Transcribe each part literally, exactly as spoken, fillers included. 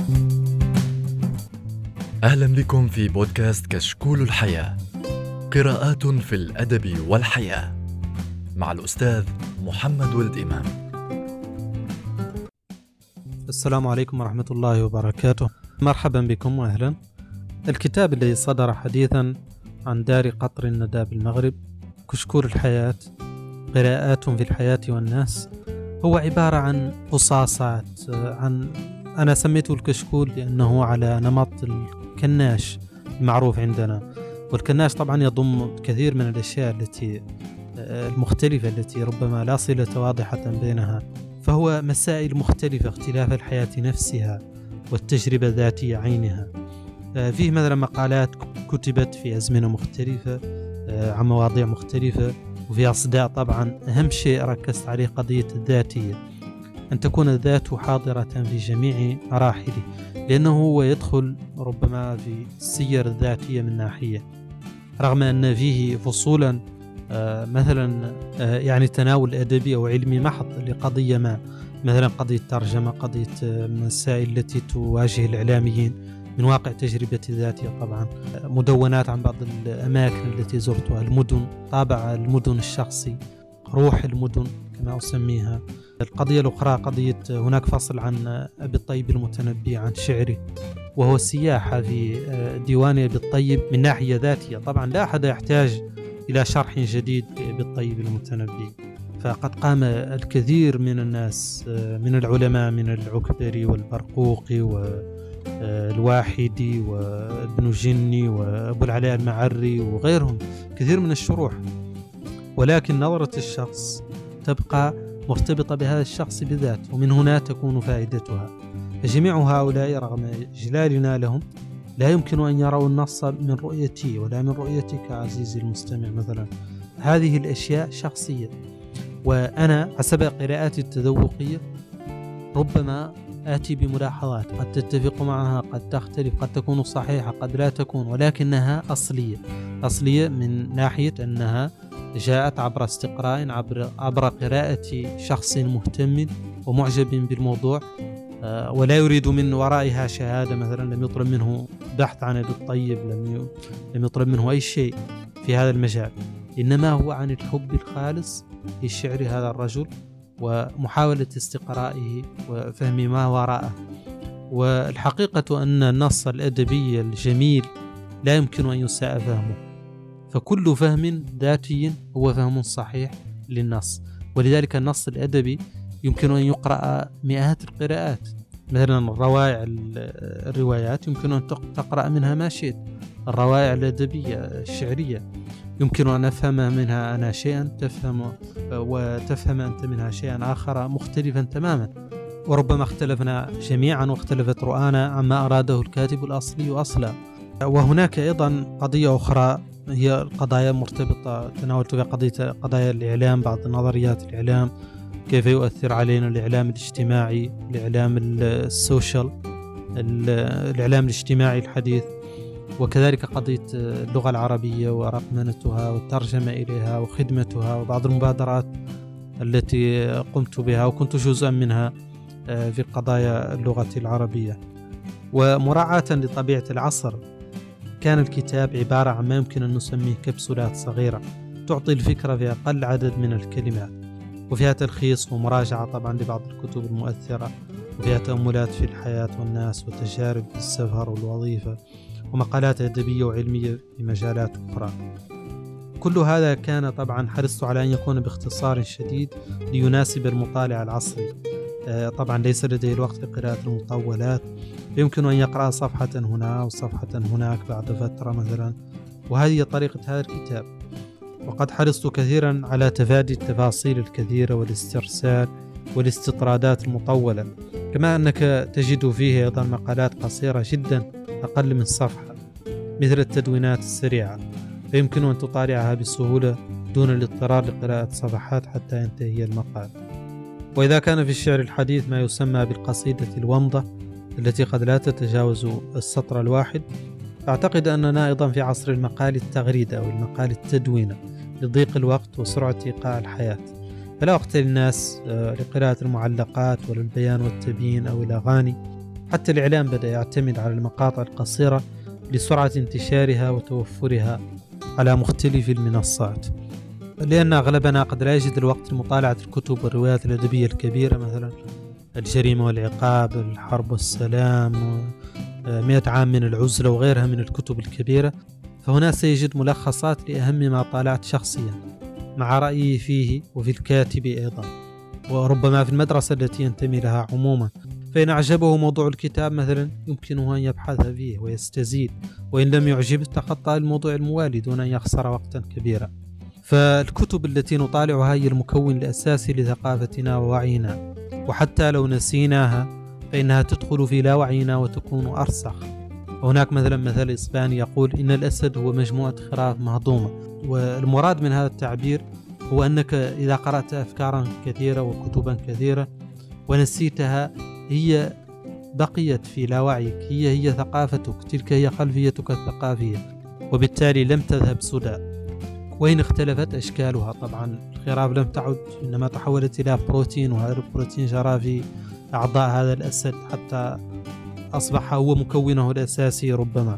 أهلا بكم في بودكاست كشكول الحياة، قراءات في الأدب والحياة، مع الأستاذ محمد ولد إمام. السلام عليكم ورحمة الله وبركاته. مرحبا بكم وأهلا. الكتاب الذي صدر حديثا عن دار قطر الندى بالمغرب، كشكول الحياة، قراءات في الحياة والناس، هو عبارة عن قصاصات. عن أنا سميته الكشكول لأنه على نمط الكناش المعروف عندنا، والكناش طبعا يضم كثير من الأشياء التي المختلفة التي ربما لا صلة واضحة بينها، فهو مسائل مختلفة، اختلاف الحياة نفسها والتجربة الذاتية عينها. فيه مثلا مقالات كتبت في أزمنة مختلفة عن مواضيع مختلفة، وفي أصداء طبعا. أهم شيء ركزت عليه قضية الذاتية، أن تكون الذات حاضرة في جميع مراحله، لأنه هو يدخل ربما في السير الذاتية من ناحية، رغم أن فيه فصولا آه مثلا آه يعني تناول أدبي أو علمي محض لقضية ما، مثلا قضية ترجمة، قضية مسائل التي تواجه الإعلاميين من واقع تجربة ذاتية. طبعا مدونات عن بعض الأماكن التي زرتها، المدن، طابع المدن الشخصي، روح المدن كما أسميها. القضية الأخرى قضية هناك فصل عن أبي الطيب المتنبي، عن شعره، وهو السياحة في ديوان أبي الطيب من ناحية ذاتية. طبعا لا أحد يحتاج إلى شرح جديد لأبي الطيب المتنبي، فقد قام الكثير من الناس من العلماء، من العكبري والبرقوقي والواحدي وابن جني وأبو العلاء المعري وغيرهم، كثير من الشروح، ولكن نظرة الشخص تبقى مرتبطة بهذا الشخص بذات، ومن هنا تكون فائدتها. فجميع هؤلاء رغم إجلالنا لهم لا يمكن أن يروا النص من رؤيتي ولا من رؤيتك عزيزي المستمع. مثلا هذه الأشياء شخصية، وأنا حسب قراءاتي التذوقية ربما آتي بملاحظات قد تتفق معها، قد تختلف، قد تكون صحيحة، قد لا تكون، ولكنها أصلية. أصلية من ناحية أنها جاءت عبر استقراء، عبر, عبر قراءة شخص مهتم ومعجب بالموضوع، ولا يريد من ورائها شهادة. مثلا لم يطلب منه بحث عن أبي الطيب، لم لم يطلب منه أي شيء في هذا المجال، إنما هو عن الحب الخالص في شعر هذا الرجل ومحاولة استقرائه وفهم ما وراءه. والحقيقة أن النص الأدبي الجميل لا يمكن أن يساء فهمه، فكل فهم ذاتي هو فهم صحيح للنص. ولذلك النص الأدبي يمكن أن يقرأ مئات القراءات. مثلا الروائع الروايات يمكن أن تقرأ منها ما شئت، الروائع الأدبية الشعرية يمكن أن أفهم منها أنا شيئا، تفهم وتفهم أنت منها شيئا آخر مختلفا تماما، وربما اختلفنا جميعا واختلفت رؤانا عما أراده الكاتب الأصلي أصلا. وهناك أيضا قضية أخرى هي القضايا مرتبطة، تناولت في قضية قضايا الإعلام، بعض نظريات الإعلام، كيف يؤثر علينا الإعلام الاجتماعي، الإعلام السوشيال، الإعلام الاجتماعي الحديث، وكذلك قضية اللغة العربية ورقمنتها والترجمة إليها وخدمتها، وبعض المبادرات التي قمت بها وكنت جزءا منها في قضايا اللغة العربية. ومراعاة لطبيعة العصر كان الكتاب عبارة عن ما يمكن أن نسميه كبسولات صغيرة تعطي الفكرة في أقل عدد من الكلمات، وفيها تلخيص ومراجعة طبعا لبعض الكتب المؤثرة، وفيها تأملات في الحياة والناس وتجارب في السفر والوظيفة، ومقالات أدبية وعلمية في مجالات أخرى. كل هذا كان طبعا حرصت على أن يكون باختصار شديد ليناسب المطالع العصري. طبعا ليس لديه الوقت لقراءة المطولات، يمكن أن يقرأ صفحة هنا أو صفحة هناك بعد فترة مثلا، وهذه طريقة هذا الكتاب. وقد حرصت كثيرا على تفادي التفاصيل الكثيرة والاسترسال والاستطرادات المطولة، كما أنك تجد فيه أيضا مقالات قصيرة جدا أقل من صفحة مثل التدوينات السريعة، فيمكن أن تطالعها بسهولة دون الاضطرار لقراءة صفحات حتى ينتهي المقال. وإذا كان في الشعر الحديث ما يسمى بالقصيدة الومضة التي قد لا تتجاوز السطر الواحد، فأعتقد أننا أيضا في عصر المقال التغريدة أو المقال التدوينة لضيق الوقت وسرعة إيقاع الحياة، فلا وقت للناس لقراءة المعلقات ولا البيان والتبيين أو الأغاني. حتى الإعلام بدأ يعتمد على المقاطع القصيرة لسرعة انتشارها وتوفرها على مختلف المنصات، لأن أغلبنا قد لا يجد الوقت لمطالعة الكتب والروايات الأدبية الكبيرة، مثلا الجريمة والعقاب، الحرب والسلام، مئة عام من العزلة وغيرها من الكتب الكبيرة. فهنا سيجد ملخصات لأهم ما طالعت شخصيا مع رأيي فيه وفي الكاتب أيضا، وربما في المدرسة التي ينتمي لها عموما. فإن أعجبه موضوع الكتاب مثلا يمكنه أن يبحث فيه ويستزيد، وإن لم يعجبه تخطى الموضوع الموالي دون أن يخسر وقتا كبيرا. فالكتب التي نطالعها هي المكون الأساسي لثقافتنا ووعينا، وحتى لو نسيناها فإنها تدخل في لا وعينا وتكون أرسخ. وهناك مثلا مثل إسباني يقول إن الأسد هو مجموعة خراف مهضومة، والمراد من هذا التعبير هو أنك إذا قرأت أفكارا كثيرة وكتبا كثيرة ونسيتها هي بقيت في لا وعيك، هي هي ثقافتك، تلك هي خلفيتك الثقافية، وبالتالي لم تذهب سدى وإن اختلفت أشكالها. طبعا الخراف لم تعد، إنما تحولت إلى بروتين، وهذا البروتين جرى في أعضاء هذا الأسد حتى أصبح هو مكونه الأساسي ربما.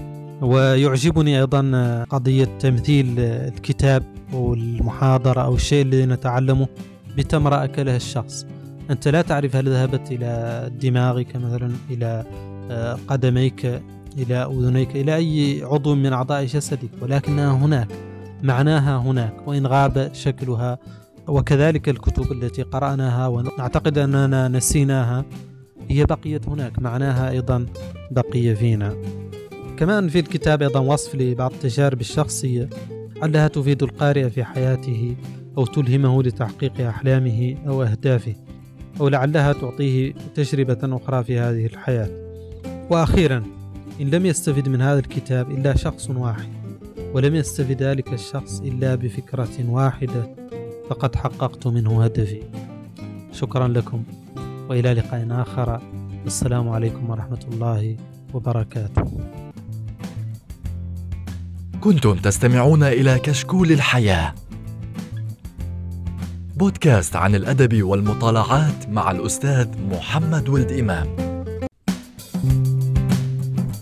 ويعجبني أيضا قضية تمثيل الكتاب أو المحاضرة أو الشيء الذي نتعلمه بتمرة أكلها الشخص. أنت لا تعرف هل ذهبت إلى دماغك مثلا، إلى قدميك، إلى أذنيك، إلى أي عضو من أعضاء جسدك، ولكنها هناك، معناها هناك وإن غاب شكلها. وكذلك الكتب التي قرأناها ونعتقد أننا نسيناها هي بقيت هناك، معناها أيضا بقي فينا. كمان في الكتاب أيضا وصف لبعض التجارب الشخصية لعلها تفيد القارئ في حياته أو تلهمه لتحقيق أحلامه أو أهدافه، أو لعلها تعطيه تجربة أخرى في هذه الحياة. وأخيرا، إن لم يستفد من هذا الكتاب إلا شخص واحد، ولم يستفد ذلك الشخص إلا بفكرة واحدة، فقد حققت منه هدفي. شكرا لكم، وإلى لقاء آخر. السلام عليكم ورحمة الله وبركاته. كنتم تستمعون إلى كشكول الحياة، بودكاست عن الأدب والمطالعات مع الأستاذ محمد ولد إمام.